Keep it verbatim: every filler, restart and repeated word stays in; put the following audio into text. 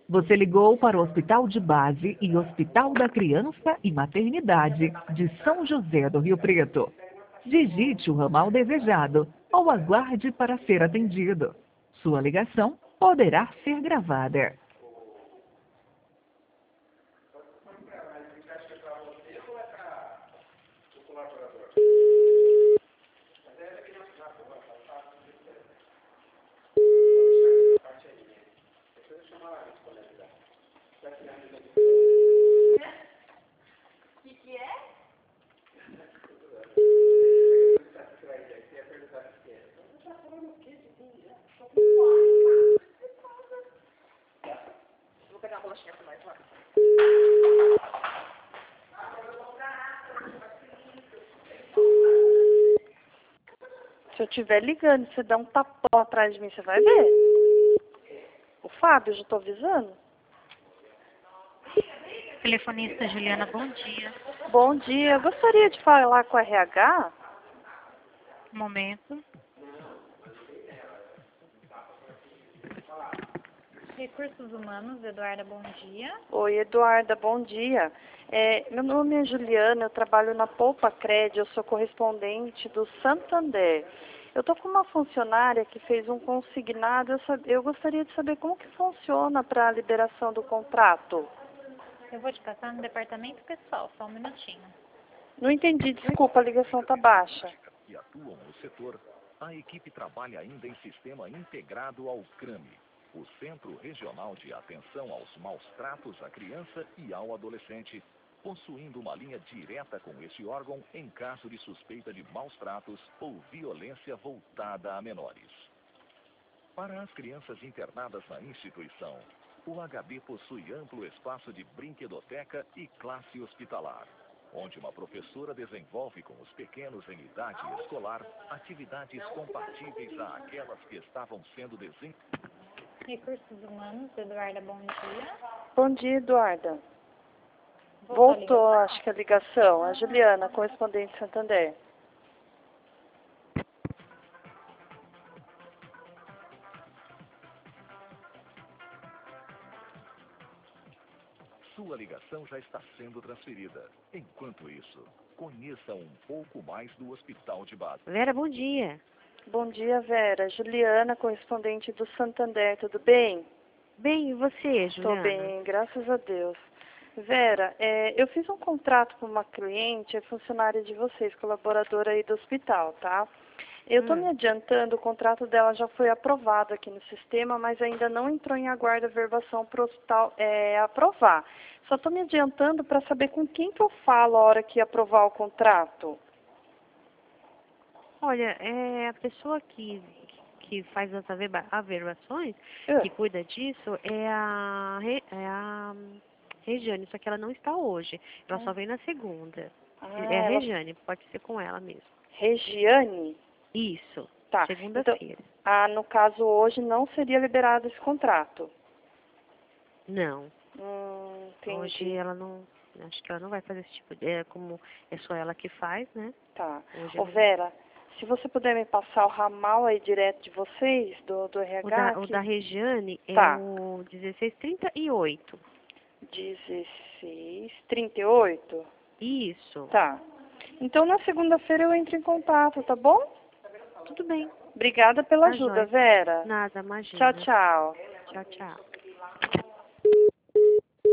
Você ligou para o Hospital de Base e Hospital da Criança e Maternidade de São José do Rio Preto. Digite o ramal desejado ou aguarde para ser atendido. Sua ligação poderá ser gravada. Vou pegar a bolachinha pra nós, vai. Se eu estiver ligando, você dá um tapão atrás de mim, você vai ver. O Fábio, eu já tô avisando. Telefonista Juliana, bom dia. Bom dia, eu gostaria de falar com a R H. Um momento. Recursos Humanos, Eduarda, bom dia. Oi, Eduarda, bom dia. É, meu nome é Juliana, eu trabalho na Poupa Cred, eu sou correspondente do Santander. Eu estou com uma funcionária que fez um consignado, eu, sab... eu gostaria de saber como que funciona para a liberação do contrato. Eu vou te passar no departamento pessoal, só um minutinho. Não entendi, desculpa, a ligação está baixa. Que atuam no setor, a equipe trabalha ainda em sistema integrado ao CRAME, o Centro Regional de Atenção aos Maus Tratos à Criança e ao Adolescente, possuindo uma linha direta com este órgão em caso de suspeita de maus tratos ou violência voltada a menores. Para as crianças internadas na instituição, o H B possui amplo espaço de brinquedoteca e classe hospitalar, onde uma professora desenvolve com os pequenos em idade escolar atividades compatíveis àquelas que estavam sendo desenvolvidas. Recursos Humanos, Eduarda, bom dia. Bom dia, Eduarda. Voltou a Voltou, acho que a ligação. A Juliana, correspondente de Santander. Sua ligação já está sendo transferida. Enquanto isso, conheça um pouco mais do Hospital de Base. Vera, bom dia. Bom dia, Vera. Juliana, correspondente do Santander, tudo bem? Bem, e você, Estou Juliana? bem, graças a Deus. Vera, é, eu fiz um contrato com uma cliente, é funcionária de vocês, colaboradora aí do hospital, tá? Eu estou Hum. me adiantando, o contrato dela já foi aprovado aqui no sistema, mas ainda não entrou em aguardo a verbação para o hospital é, aprovar. Só estou me adiantando para saber com quem que eu falo a hora que aprovar o contrato. Olha, é a pessoa que, que faz as averba- averbações, É. que cuida disso, é a, Re- é a Regiane, só que ela não está hoje. Ela só vem na segunda. Ah, é a ela- Regiane, pode ser com ela mesmo. Regiane? Isso, Tá. segunda-feira. Então, ah, no caso, hoje não seria liberado esse contrato. Não, Hum, entendi. hoje ela não, acho que ela não vai fazer esse tipo de, é como é só ela que faz, né? Tá. Hoje Ô, ela- Vera, se você puder me passar o ramal aí direto de vocês, do, do O R H, da, o que... da Regiane é Tá. o dezesseis trinta e oito. dezesseis, trinta e oito? Isso. Tá. Então, na segunda-feira eu entro em contato, tá bom? Tudo bem. Obrigada pela Tá ajuda, jóia. Vera. Nada, imagina. Tchau, tchau. Tchau, tchau.